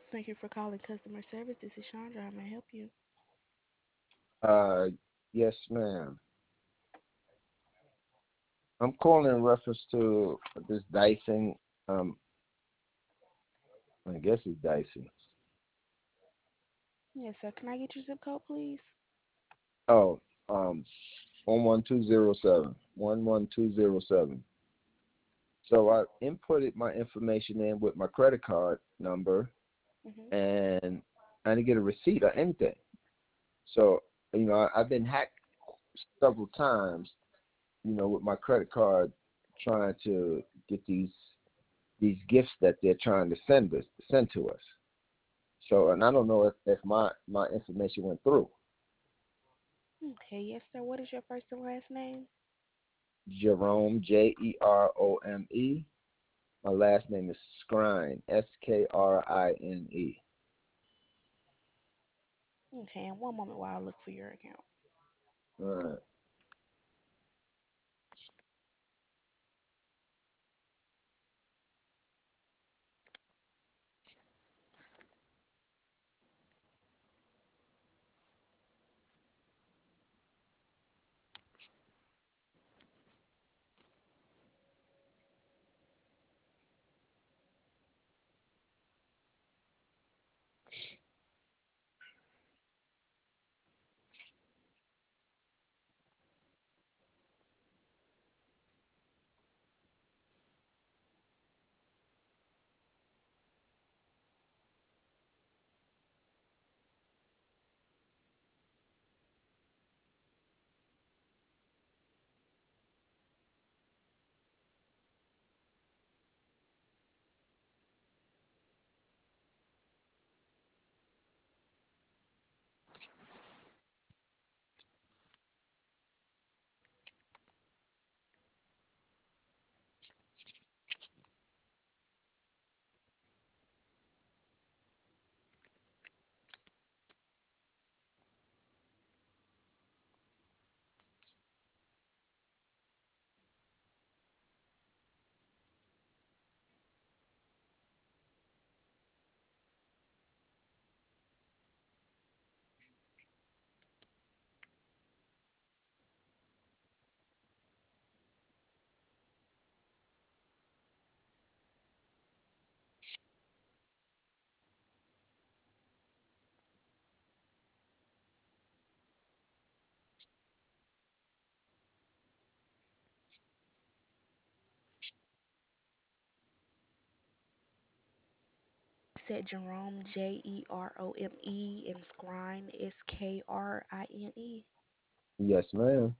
Thank you for calling customer service. This is Chandra. How may I help you? Uh, yes, ma'am. I'm calling in reference to this Dyson. Um, I guess it's Dyson. Yes, sir. Can I get your zip code, please? Oh, 11207. 11207. So I inputted my information in with my credit card number, Mhm. and I didn't get a receipt or anything. So I've been hacked several times. With my credit card, trying to get these gifts that they're trying to send to us. So, and I don't know if my information went through. Okay, yes, sir. What is your first and last name? Jerome, Jerome. My last name is Skrine, Skrine. Okay, and one moment while I look for your account. All right. Said Jerome, Jerome, and Scrine, Skrine. Yes, ma'am.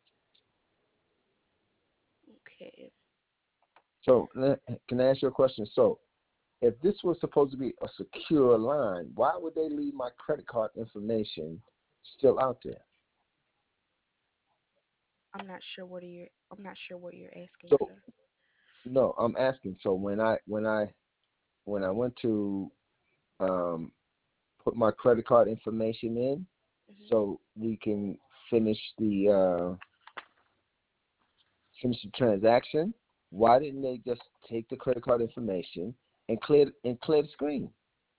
Okay. So, can I ask you a question? So, if this was supposed to be a secure line, why would they leave my credit card information still out there? I'm not sure what you're asking, So, sir. no, I'm asking. So when I went to um, put my credit card information in, Mhm. so we can finish the uh, finish the transaction. Why didn't they just take the credit card information and clear the screen?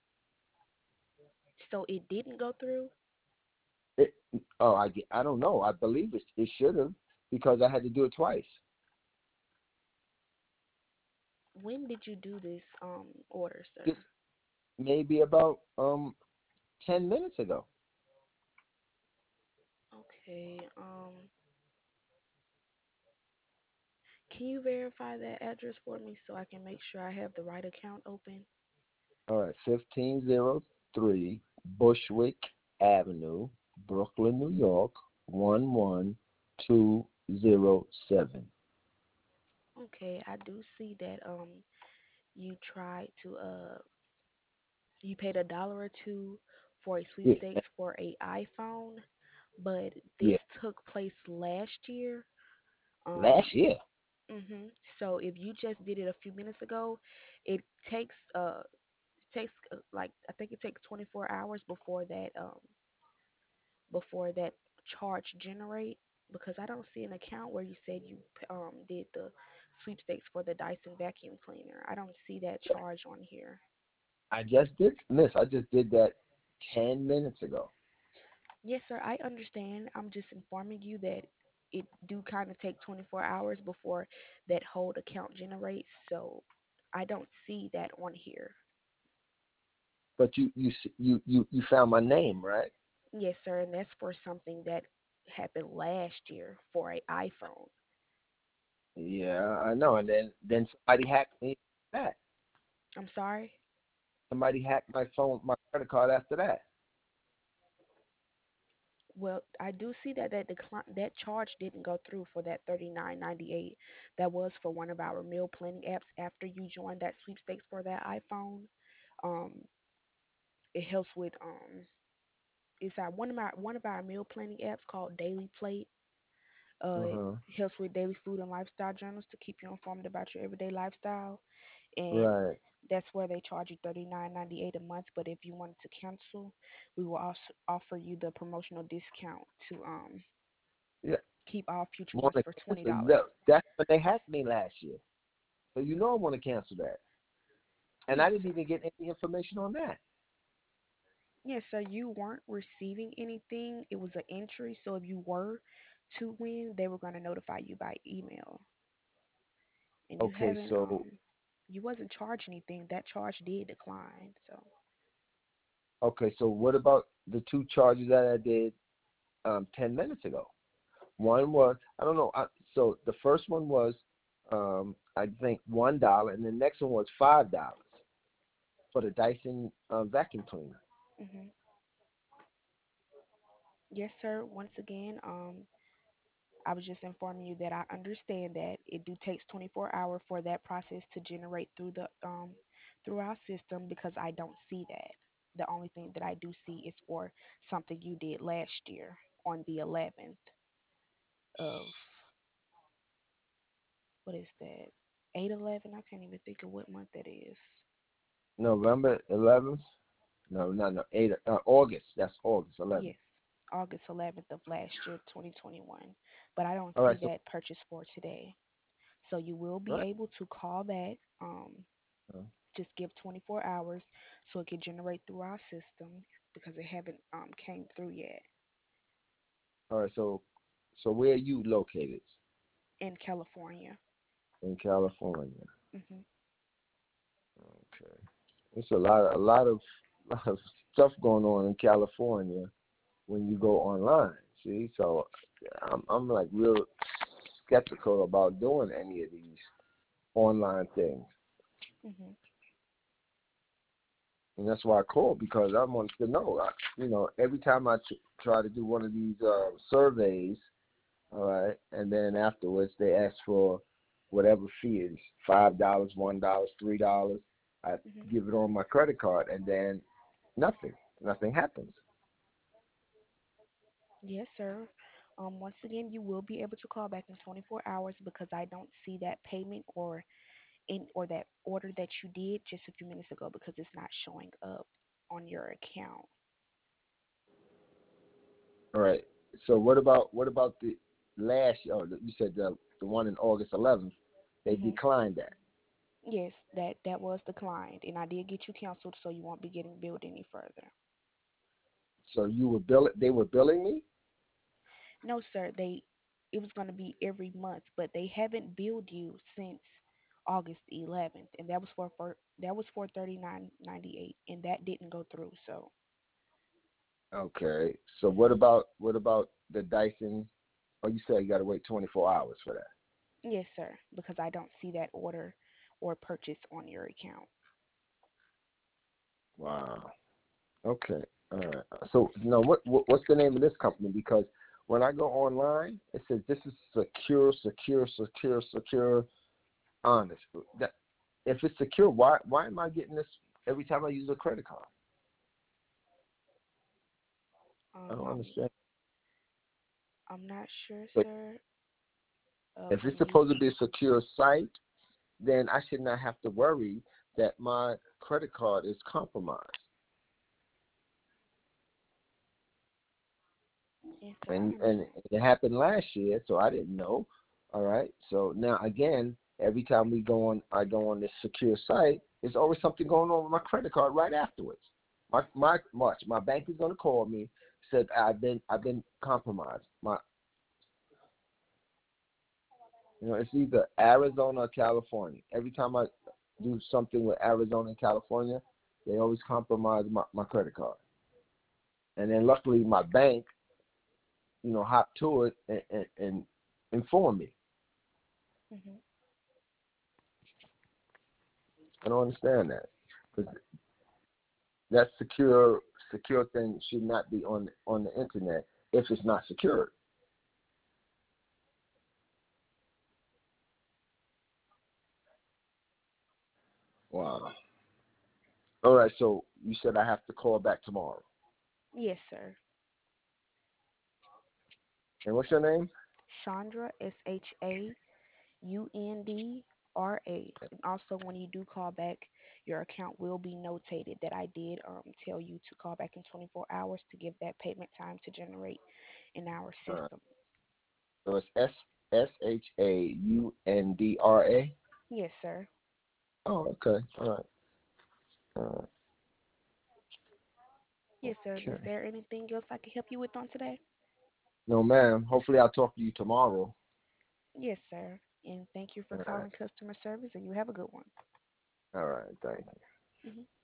So it didn't go through? It, I don't know. I believe it should have, because I had to do it twice. When did you do this order, Just sir? maybe about 10 minutes ago. Okay. Can you verify that address for me so I can make sure I have the right account open? All right, 1503 Bushwick Avenue, Brooklyn, New York, 11207. Okay, I do see that you tried to you paid $1 or two for a Yeah, sweepstakes for a iPhone, but this yeah. took place last year. Um Last year. so if you just did it a few minutes ago, it takes like I think it takes 24 hours before that charge generate, because I don't see an account where you said you did the sweepstakes for the Dyson vacuum cleaner. I don't see that charge on here. I just did, Miss. I just did that 10 minutes ago. Yes, sir, I understand. I'm just informing you that it do kind of take 24 hours before that hold account generates. So I don't see that on here. But you found my name, right? Yes, sir, and that's for something that happened last year for a iPhone. Yeah, I know. And then somebody hacked me. That I'm sorry. somebody hacked my phone, my credit card after that. Well, I do see that that charge didn't go through for that 39.98. That was for one of our meal planning apps. After you joined that sweepstakes for that iPhone, um, it helps with it's our one of our meal planning apps called Daily Plate. It Uh-huh. helps with daily food and lifestyle journals to keep you informed about your everyday lifestyle, and Right. that's where they charge you 39.98 a month. But if you wanted to cancel, we will also offer you the promotional discount to Yeah. keep all future Want months to for cancel? $20. That's when they hacked me last year. So you know I want to cancel that. And Yes, I didn't sir. even get any information on that. Yes, sir. You weren't receiving anything. It was an entry, so if you were to win, they were going to notify you by email. And you Okay, haven't so you wasn't charged anything. That charge did decline. So what about the two charges that I did 10 minutes ago? One was I don't know. So the first one was I think $1, and the next one was $5 for the Dyson vacuum cleaner. hmm yes, sir. Once again, I was just informing you that I understand that it do takes 24 hours for that process to generate through our system because I don't see that. The only thing that I do see is for something you did last year on the 11th of what is that? 8/11. I can't even think of what month that is. November 11th. No, no, no. August. That's August 11th. Yes, August 11th of last year, 2021. But I don't All right. see So that purchase for today. So you will be right. able to call back. Uh, Just give 24 hours so it can generate through our system because it haven't came through yet all right. So where are you located? in California. In California. hmm Okay. It's a lot of stuff going on in California when you go online. See, so I'm like real skeptical about doing any of these online things, hmm and that's why I called because I wanted to know. Every time I try to do one of these surveys, all right, and then afterwards they ask for whatever fee is $5, $1, $3. I hmm give it on my credit card, and then nothing happens. Yes, sir. Once again, you will be able to call back in 24 hours because I don't see that payment or that order that you did just a few minutes ago because it's not showing up on your account. All right. So what about the last? Oh, you said the one in August 11th. They hmm declined that. Yes, that was declined, and I did get you canceled, so you won't be getting billed any further. So you were bill. They were billing me. No, sir. It was going to be every month, but they haven't billed you since August 11th, and that was for 39.98, and that didn't go through. So, Okay. So what hmm about what about the Dyson? Oh, you said you got to wait 24 hours for that. yes, sir, because I don't see that order or purchase on your account. Wow. Okay. All right. So no, what's the name of this company? Because when I go online, it says this is secure, secure, secure, secure, honest. That if it's secure, why am I getting this every time I use a credit card? I don't I'm understand. I'm not sure, But sir. if Let it's me. supposed to be a secure site, then I should not have to worry that my credit card is compromised. Yes, sir. I And understand. it happened last year, so I didn't know. All right. So now again, every time I go on this secure site. There's always something going on with my credit card right afterwards. My bank is gonna call me, said I've been compromised. It's either Arizona or California. Every time I do something with Arizona and California, they always compromise my credit card. And then luckily my bank, hopped to it and informed me. Mhm. I don't understand that. 'Cause that secure thing should not be on the internet if it's not secured. Wow. All right, so you said I have to call back tomorrow. Yes, sir. And what's your name? Chandra, SHAUNDRA. And also, when you do call back, your account will be notated that I did tell you to call back in 24 hours to give that payment time to generate in our Uh, system. so it's SHAUNDRA. Yes, sir. Oh, okay. All right. Yes, sir. Is Okay. there anything else I can help you with on today? No, ma'am. Hopefully, I'll talk to you tomorrow. Yes, sir. And thank you for All right. calling customer service, and you have a good one. All right. Thank you. Mhm.